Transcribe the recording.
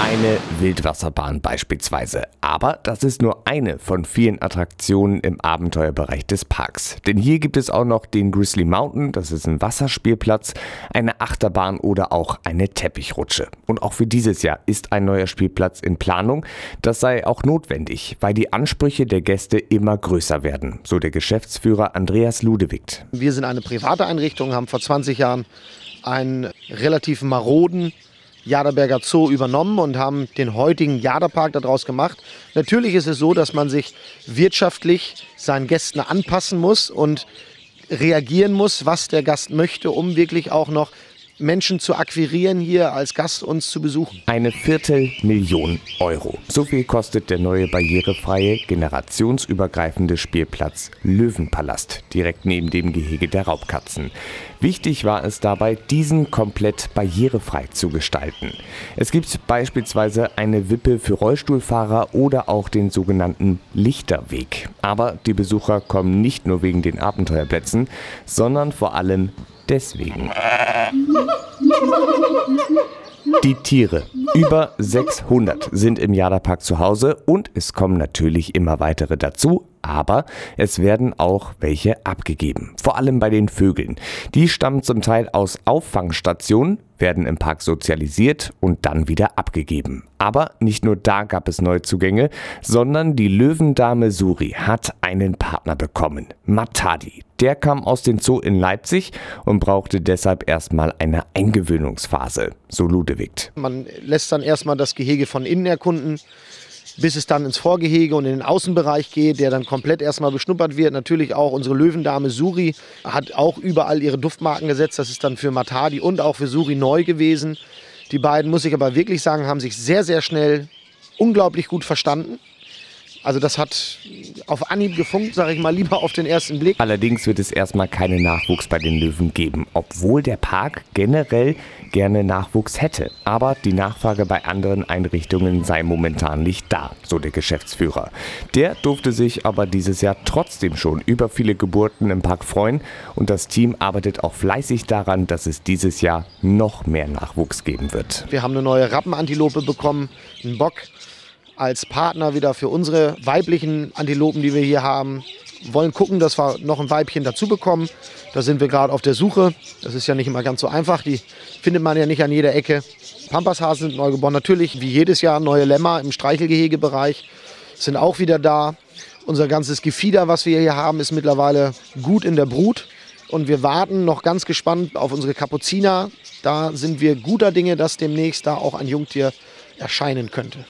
Eine Wildwasserbahn beispielsweise. Aber das ist nur eine von vielen Attraktionen im Abenteuerbereich des Parks. Denn hier gibt es auch noch den Grizzly Mountain, das ist ein Wasserspielplatz, eine Achterbahn oder auch eine Teppichrutsche. Und auch für dieses Jahr ist ein neuer Spielplatz in Planung. Das sei auch notwendig, weil die Ansprüche der Gäste immer größer werden, so der Geschäftsführer Andreas Ludewigt. Wir sind eine private Einrichtung, haben vor 20 Jahren einen relativ maroden Jaderberger Zoo übernommen und haben den heutigen Jaderpark daraus gemacht. Natürlich ist es so, dass man sich wirtschaftlich seinen Gästen anpassen muss und reagieren muss, was der Gast möchte, um wirklich auch noch Menschen zu akquirieren, hier als Gast uns zu besuchen. Eine 250.000 €. So viel kostet der neue barrierefreie, generationsübergreifende Spielplatz Löwenpalast, direkt neben dem Gehege der Raubkatzen. Wichtig war es dabei, diesen komplett barrierefrei zu gestalten. Es gibt beispielsweise eine Wippe für Rollstuhlfahrer oder auch den sogenannten Lichterweg. Aber die Besucher kommen nicht nur wegen den Abenteuerplätzen, sondern vor allem deswegen. Die Tiere. Über 600 sind im Jaderpark zu Hause und es kommen natürlich immer weitere dazu, aber es werden auch welche abgegeben. Vor allem bei den Vögeln. Die stammen zum Teil aus Auffangstationen, werden im Park sozialisiert und dann wieder abgegeben. Aber nicht nur da gab es Neuzugänge, sondern die Löwendame Suri hat einen Partner bekommen, Matadi. Der kam aus dem Zoo in Leipzig und brauchte deshalb erstmal eine Eingewöhnungsphase, so Ludewigt. Man lässt dann erstmal das Gehege von innen erkunden, bis es dann ins Vorgehege und in den Außenbereich geht, der dann komplett erstmal beschnuppert wird. Natürlich auch unsere Löwendame Suri hat auch überall ihre Duftmarken gesetzt. Das ist dann für Matadi und auch für Suri neu gewesen. Die beiden, muss ich aber wirklich sagen, haben sich sehr, sehr schnell unglaublich gut verstanden. Also das hat auf Anhieb gefunkt, sage ich mal, lieber auf den ersten Blick. Allerdings wird es erstmal keinen Nachwuchs bei den Löwen geben, obwohl der Park generell gerne Nachwuchs hätte. Aber die Nachfrage bei anderen Einrichtungen sei momentan nicht da, so der Geschäftsführer. Der durfte sich aber dieses Jahr trotzdem schon über viele Geburten im Park freuen und das Team arbeitet auch fleißig daran, dass es dieses Jahr noch mehr Nachwuchs geben wird. Wir haben eine neue Rappenantilope bekommen, einen Bock als Partner wieder für unsere weiblichen Antilopen, die wir hier haben. Wir wollen gucken, dass wir noch ein Weibchen dazu bekommen. Da sind wir gerade auf der Suche. Das ist ja nicht immer ganz so einfach. Die findet man ja nicht an jeder Ecke. Pampashasen sind neu geboren. Natürlich, wie jedes Jahr, neue Lämmer im Streichelgehegebereich sind auch wieder da. Unser ganzes Gefieder, was wir hier haben, ist mittlerweile gut in der Brut. Und wir warten noch ganz gespannt auf unsere Kapuziner. Da sind wir guter Dinge, dass demnächst da auch ein Jungtier erscheinen könnte.